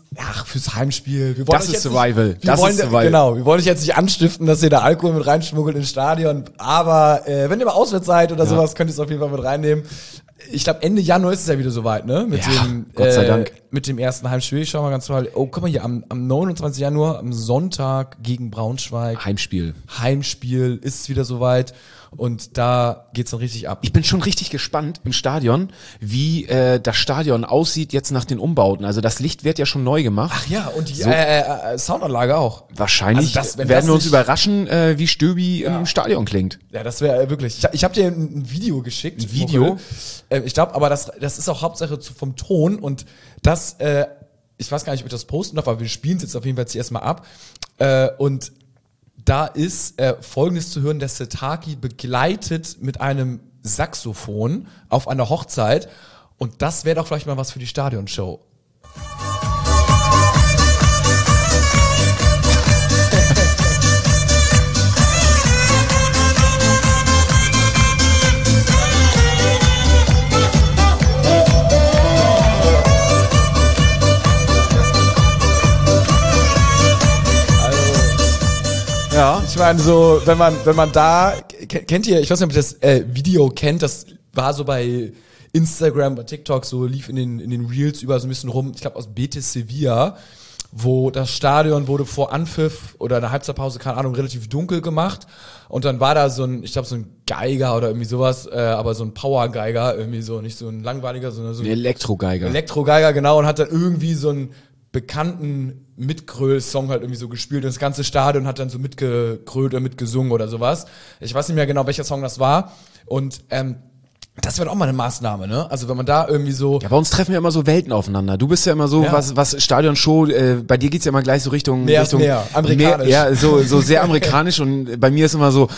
jetzt nicht, genau, wir wollen euch jetzt nicht anstiften, dass ihr da Alkohol mit reinschmuggelt ins Stadion, aber äh, wenn ihr mal auswärts seid oder ja. sowas, könnt ihr es auf jeden Fall mit reinnehmen. Ich glaube, Ende Januar ist es ja wieder soweit, ne? Mit ja, dem, Gott sei äh, Dank. Mit dem ersten Heimspiel. Ich schau mal ganz mal. Oh, guck mal hier, am, am neunundzwanzigsten Januar, am Sonntag gegen Braunschweig. Heimspiel. Heimspiel ist es wieder soweit. Und da geht's dann richtig ab. Ich bin schon richtig gespannt im Stadion, wie äh, das Stadion aussieht jetzt nach den Umbauten. Also das Licht wird ja schon neu gemacht. Ach ja, und die so. äh, äh, Soundanlage auch. Wahrscheinlich also das, werden das wir uns nicht, überraschen, äh, wie Stöbi ja. im Stadion klingt. Ja, das wäre äh, wirklich. Ich, ich habe dir ein, ein Video geschickt. Ein Video? Äh, ich glaube, aber das, das ist auch Hauptsache zu, vom Ton und das, äh, ich weiß gar nicht, ob ich das posten darf, aber wir spielen es jetzt auf jeden Fall jetzt erstmal ab. Äh, und da ist äh, Folgendes zu hören, der Setaki begleitet mit einem Saxophon auf einer Hochzeit und das wäre doch vielleicht mal was für die Stadionshow. Ja. Ich meine, so, wenn man, wenn man da, kennt ihr, ich weiß nicht, ob ihr das äh, Video kennt, das war so bei Instagram, bei TikTok, so lief in den, in den Reels über so ein bisschen rum, ich glaube aus Betis Sevilla, wo das Stadion wurde vor Anpfiff oder eine Halbzeitpause, keine Ahnung, relativ dunkel gemacht und dann war da so ein, ich glaube so ein Geiger oder irgendwie sowas, äh, aber so ein Power-Geiger, irgendwie so, nicht so ein langweiliger, sondern so ein Elektro-Geiger. Elektro-Geiger, genau, und hat dann irgendwie so ein bekannten Mitgröl-Song halt irgendwie so gespielt und das ganze Stadion hat dann so mitgegrölt oder mitgesungen oder sowas. Ich weiß nicht mehr genau, welcher Song das war und ähm, das wäre auch mal eine Maßnahme, ne? Also wenn man da irgendwie so... Ja, bei uns treffen ja immer so Welten aufeinander. Du bist ja immer so, ja. was was Stadionshow, äh, bei dir geht's ja immer gleich so Richtung... Mehr Richtung mehr, amerikanisch. Mehr, ja, so, so sehr amerikanisch und bei mir ist immer so,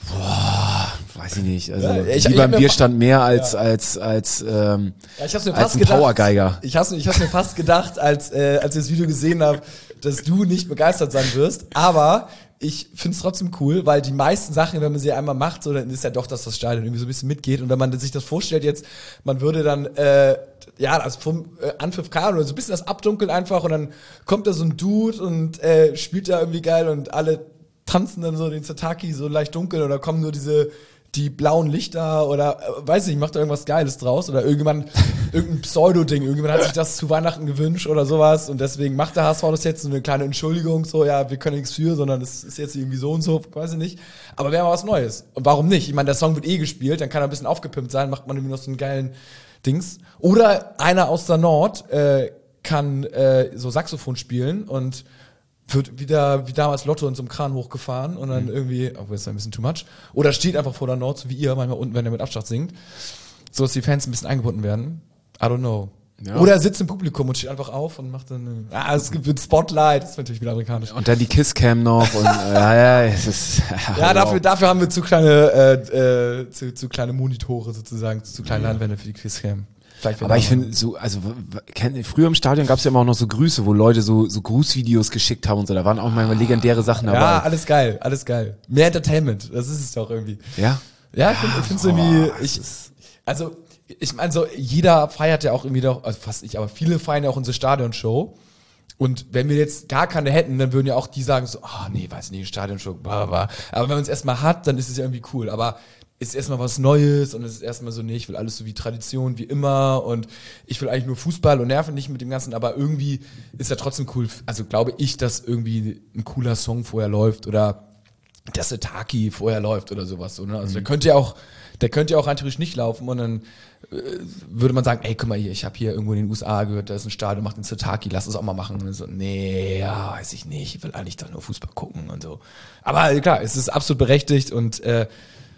boah, weiß ich nicht, also ja, ich, wie ich beim mir Bierstand mehr als, ja. als, als, ähm, ja, ich hab's mir als fast ein gedacht, Powergeiger. Ich hab's, ich hab's mir fast gedacht, als, äh, als ich das Video gesehen habe, dass du nicht begeistert sein wirst, aber ich find's trotzdem cool, weil die meisten Sachen, wenn man sie einmal macht, so, dann ist ja doch, dass das Stadion irgendwie so ein bisschen mitgeht und wenn man sich das vorstellt jetzt, man würde dann, äh, ja, also vom äh, Anpfiff K oder so ein bisschen das abdunkeln einfach und dann kommt da so ein Dude und äh, spielt da irgendwie geil und alle tanzen dann so den Setaki so leicht dunkel oder kommen nur diese die blauen Lichter oder äh, weiß nicht, macht da irgendwas Geiles draus oder irgendjemand, irgendein Pseudo-Ding, irgendjemand hat sich das zu Weihnachten gewünscht oder sowas und deswegen macht der H S V das jetzt so eine kleine Entschuldigung, so ja, wir können nichts für, sondern es ist jetzt irgendwie so und so, weiß ich nicht, aber wäre mal was Neues und warum nicht? Ich meine, der Song wird eh gespielt, dann kann er ein bisschen aufgepimpt sein, macht man irgendwie noch so einen geilen Dings oder einer aus der Nord äh, kann äh, so Saxophon spielen und wird wieder wie damals Lotto in so einem Kran hochgefahren und dann mhm. irgendwie, auch oh, ist ein bisschen too much, oder steht einfach vor der Nord, so wie ihr, manchmal unten, wenn er mit Abstand singt, so dass die Fans ein bisschen eingebunden werden. I don't know. Ja. Oder er sitzt im Publikum und steht einfach auf und macht dann, ah, es gibt ein Spotlight, das ist natürlich wieder amerikanisch. Und dann die Kisscam noch und, äh, ja, ja, es ist, ja, dafür, dafür haben wir zu kleine, äh, äh, zu, zu kleine Monitore sozusagen, zu kleine Leinwände für die Kisscam. Aber ich finde so, also kenn, früher im Stadion gab es ja immer auch noch so Grüße, wo Leute so so Grußvideos geschickt haben und so. Da waren auch manchmal legendäre Sachen dabei. Ja, alles geil, alles geil. Mehr Entertainment, das ist es doch irgendwie. Ja. Ja, ich finde es irgendwie. Ich, also ich meine, so jeder feiert ja auch irgendwie doch, also fast nicht, aber viele feiern ja auch unsere Stadionshow. Und wenn wir jetzt gar keine hätten, dann würden ja auch die sagen so, ah oh, nee, weiß nicht, Stadionshow, bla bla. Aber wenn man es erstmal hat, dann ist es ja irgendwie cool. Aber ist erstmal was Neues und es ist erstmal so, nee, ich will alles so wie Tradition, wie immer und ich will eigentlich nur Fußball und nerven nicht mit dem Ganzen, aber irgendwie ist ja trotzdem cool, also glaube ich, dass irgendwie ein cooler Song vorher läuft oder dass der Taki vorher läuft oder sowas, so, ne? Also mhm. der könnte ja auch, der könnte ja auch rein theoretisch nicht laufen und dann äh, würde man sagen, ey, guck mal hier, ich habe hier irgendwo in den U S A gehört, da ist ein Stadion, macht einen Setaki, lass es auch mal machen. Und so, nee, ja, weiß ich nicht, ich will eigentlich doch nur Fußball gucken und so. Aber klar, es ist absolut berechtigt und äh,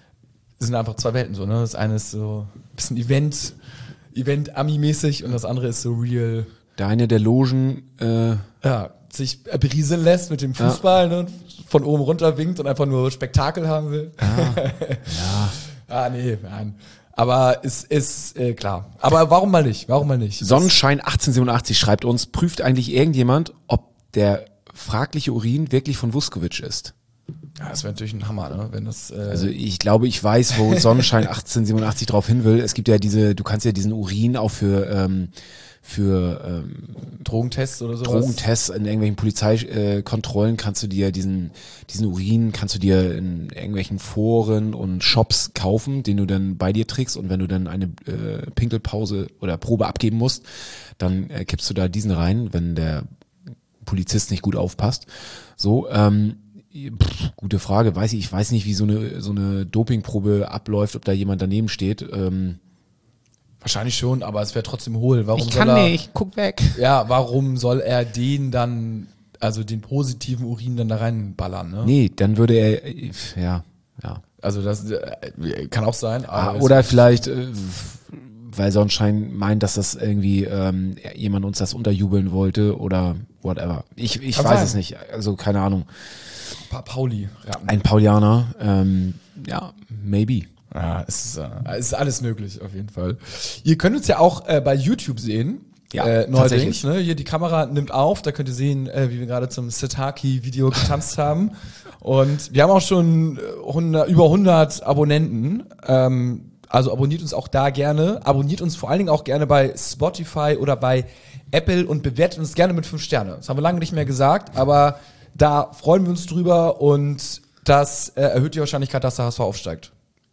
es sind einfach zwei Welten so, ne? Das eine ist so ein bisschen Event, Event-Ami-mäßig und das andere ist so real. Der eine der Logen, äh ja, sich berieseln lässt mit dem Fußball, ja. Ne? Von oben runter winkt und einfach nur Spektakel haben will. Ja. ja. Ah, nee, nein. Aber es ist äh, klar. Aber warum mal nicht? Warum mal nicht? Sonnenschein achtzehnhundertsiebenundachtzig schreibt uns, prüft eigentlich irgendjemand, ob der fragliche Urin wirklich von Vuskovic ist? Ja, das wäre natürlich ein Hammer, ne? Wenn das, äh also ich glaube, ich weiß, wo Sonnenschein achtzehnhundertsiebenundachtzig drauf hin will. Es gibt ja diese, du kannst ja diesen Urin auch für ähm, für ähm, Drogentests oder sowas? Drogentests in irgendwelchen Polizeikontrollen äh, kannst du dir diesen, diesen Urin kannst du dir in irgendwelchen Foren und Shops kaufen, den du dann bei dir trägst, und wenn du dann eine äh, Pinkelpause oder Probe abgeben musst, dann äh, kippst du da diesen rein, wenn der Polizist nicht gut aufpasst. So, ähm, pff, gute Frage, weiß ich, ich weiß nicht, wie so eine so eine Dopingprobe abläuft, ob da jemand daneben steht. Ähm, Wahrscheinlich schon, aber es wäre trotzdem hohl. Warum ich kann soll er, nicht, guck weg. Ja, warum soll er den dann, also den positiven Urin dann da reinballern, ne? Nee, dann würde er, ja, ja. Also das äh, kann auch sein. Ah, Aber oder vielleicht, äh, weil Sonnenschein meint, dass das irgendwie ähm, jemand uns das unterjubeln wollte oder whatever. Ich, ich Kann weiß sein. es nicht, also keine Ahnung. Pa Pauli. Ja, Ein Paulianer, ähm, ja, maybe. ja es, ist, äh, es ist alles möglich, auf jeden Fall. Ihr könnt uns ja auch äh, bei YouTube sehen. Ja, äh, tatsächlich. neuerdings, ne? Hier die Kamera nimmt auf, da könnt ihr sehen, äh, wie wir gerade zum Setaki-Video getanzt haben. Und wir haben auch schon hundert, über hundert Abonnenten. Ähm, also abonniert uns auch da gerne. Abonniert uns vor allen Dingen auch gerne bei Spotify oder bei Apple und bewertet uns gerne mit fünf Sterne. Das haben wir lange nicht mehr gesagt, aber da freuen wir uns drüber und das äh, erhöht die Wahrscheinlichkeit, dass der H S V aufsteigt.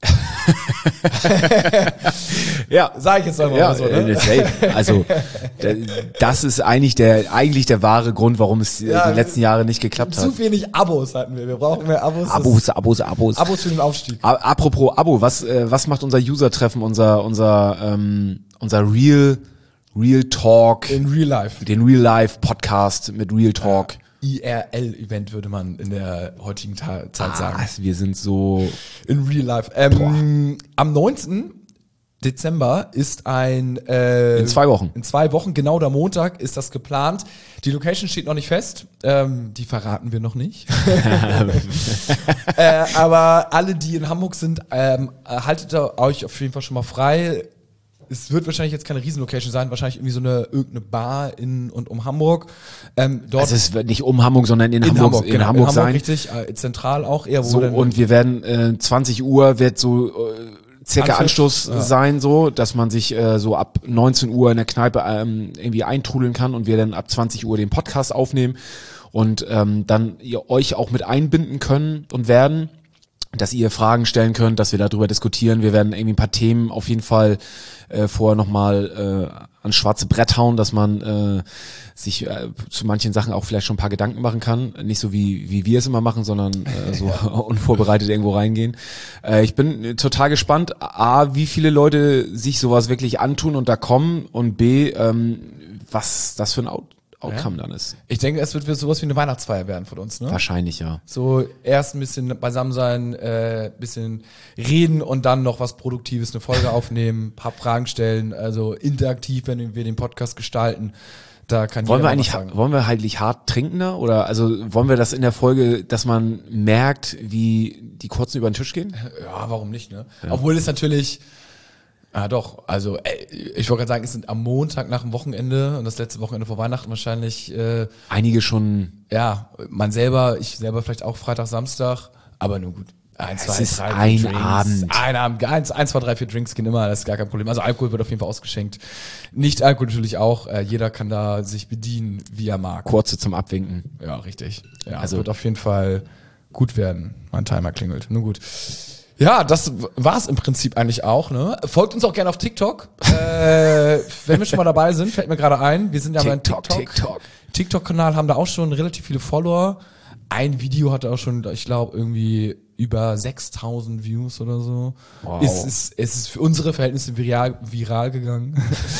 Ja, Sag ich jetzt einfach ja, mal so, ne? äh, safe. Also d- das ist eigentlich der eigentlich der wahre Grund, warum es äh, Ja, die letzten Jahre nicht geklappt Zu hat. wenig Abos hatten wir. Wir brauchen mehr Abos. Das- Abos, Abos, Abos. Abos für den Aufstieg. A- Apropos Abo, was äh, was macht unser User-Treffen, unser unser ähm, unser Real Real Talk, In Real Life. den Real Life Podcast mit Real Talk. I R L-Event würde man in der heutigen Ta Zeit Ah, sagen. wir sind so In Real Life. Ähm, am neunzehnten Dezember ist ein äh, in zwei Wochen. In zwei Wochen, genau der Montag, ist das geplant. Die Location steht noch nicht fest. Ähm, die verraten wir noch nicht. äh, aber alle, die in Hamburg sind, ähm, haltet euch auf jeden Fall schon mal frei. Es wird wahrscheinlich jetzt keine Riesenlocation sein, wahrscheinlich irgendwie so eine irgendeine Bar in und um Hamburg. Ähm, dort Also es wird nicht um Hamburg, sondern in, in Hamburg, Hamburg, in genau, Hamburg in Hamburg sein. richtig, äh, zentral auch eher. Wo So, dann, und wir werden äh, zwanzig Uhr wird so äh, circa Anpfiff, Anstoß ja. sein, so, dass man sich äh, so ab neunzehn Uhr in der Kneipe ähm, irgendwie eintrudeln kann und wir dann ab zwanzig Uhr den Podcast aufnehmen und ähm, dann ihr euch auch mit einbinden können und werden, dass ihr Fragen stellen könnt, dass wir darüber diskutieren. Wir werden irgendwie ein paar Themen auf jeden Fall äh, vorher nochmal äh, ans schwarze Brett hauen, dass man äh, sich äh, zu manchen Sachen auch vielleicht schon ein paar Gedanken machen kann. Nicht so wie wie wir es immer machen, sondern äh, so unvorbereitet irgendwo reingehen. Äh, ich bin total gespannt, A, wie viele Leute sich sowas wirklich antun und da kommen, und B, ähm, was das für ein Out Outcome dann ist. ich denke, es wird sowas wie eine Weihnachtsfeier werden von uns, ne? Wahrscheinlich, ja. So erst ein bisschen beisammen sein, äh, bisschen reden und dann noch was Produktives, eine Folge aufnehmen, paar Fragen stellen, also interaktiv, wenn wir den Podcast gestalten. Da kann Wollen jeder wir mal eigentlich, was sagen. wollen wir halt nicht hart trinken da? Oder also wollen wir das in der Folge, dass man merkt, wie die kurzen über den Tisch gehen? Ja, warum nicht, ne? Obwohl es natürlich, ja doch, also ey, ich wollte gerade sagen, es sind am Montag nach dem Wochenende und das letzte Wochenende vor Weihnachten wahrscheinlich, äh, Einige schon. ja, man selber, ich selber vielleicht auch Freitag, Samstag, aber nur gut. Ein, zwei, ist drei, ein Drinks. Abend. Ein Abend. Eins, eins, zwei, drei, vier Drinks gehen immer, das ist gar kein Problem. Also Alkohol wird auf jeden Fall ausgeschenkt. Nicht Alkohol natürlich auch. Äh, jeder kann da sich bedienen, wie er mag. Kurze zum Abwinken. Ja, richtig. Ja, Also- also wird auf jeden Fall gut werden. Mein Timer klingelt. Nur gut. Ja, das war's im Prinzip eigentlich auch. Ne? Folgt uns auch gerne auf TikTok. äh, wenn wir schon mal dabei sind, fällt mir gerade ein. Wir sind ja beim TikTok, TikTok. TikTok. TikTok-Kanal, haben da auch schon relativ viele Follower. Ein Video hatte auch schon, ich glaube, irgendwie über sechstausend Views oder so. Wow. Es ist, es ist für unsere Verhältnisse viral, viral gegangen.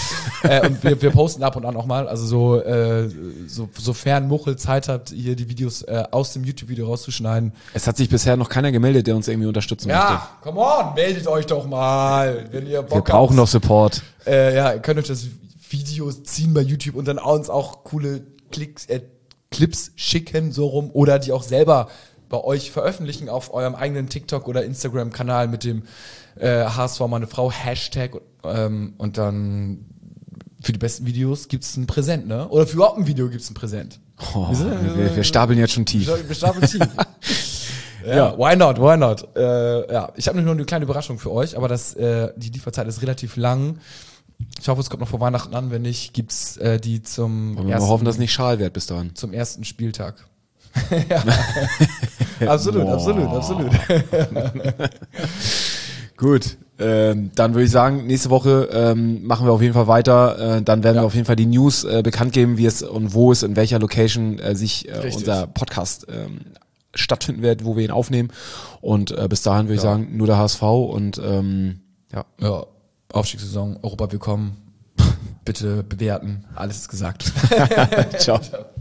äh, und wir, wir posten ab und an auch mal. Also so, äh, so sofern Muchel Zeit hat, hier die Videos äh, aus dem YouTube-Video rauszuschneiden. Es hat sich bisher noch keiner gemeldet, der uns irgendwie unterstützen möchte. Ja, come on, meldet euch doch mal, wenn ihr Bock Wir brauchen noch habt. Support. Äh, ja, ihr könnt euch das Video ziehen bei YouTube und dann uns auch coole Klicks, äh, Clips schicken, so rum, oder die auch selber bei euch veröffentlichen auf eurem eigenen TikTok- oder Instagram-Kanal mit dem äh, H S V meine Frau Hashtag ähm, und dann für die besten Videos gibt's ein Präsent, ne? Oder für überhaupt ein Video gibt's ein Präsent. Oh, wir, wir stapeln jetzt schon tief. Wir stapeln tief. Ja, why not, why not? Äh, ja, ich habe nur eine kleine Überraschung für euch, aber das, äh, die Lieferzeit ist relativ lang. Ich hoffe, es kommt noch vor Weihnachten an. Wenn nicht, gibt's äh, die zum Wollen wir ersten, mal hoffen, dass es nicht schal wird bis dahin. zum ersten Spieltag. Ja. Absolut, Boah. absolut, absolut. Gut, ähm, dann würde ich sagen, nächste Woche ähm, machen wir auf jeden Fall weiter. Äh, dann werden Ja. wir auf jeden Fall die News äh, bekannt geben, wie es und wo es, in welcher Location äh, sich äh, Richtig. unser Podcast ähm, stattfinden wird, wo wir ihn aufnehmen. Und äh, bis dahin würde ich Ja. sagen, nur der H S V und ähm, ja. Ja, Aufstiegssaison, Europa willkommen. Bitte bewerten. Alles ist gesagt. Ciao.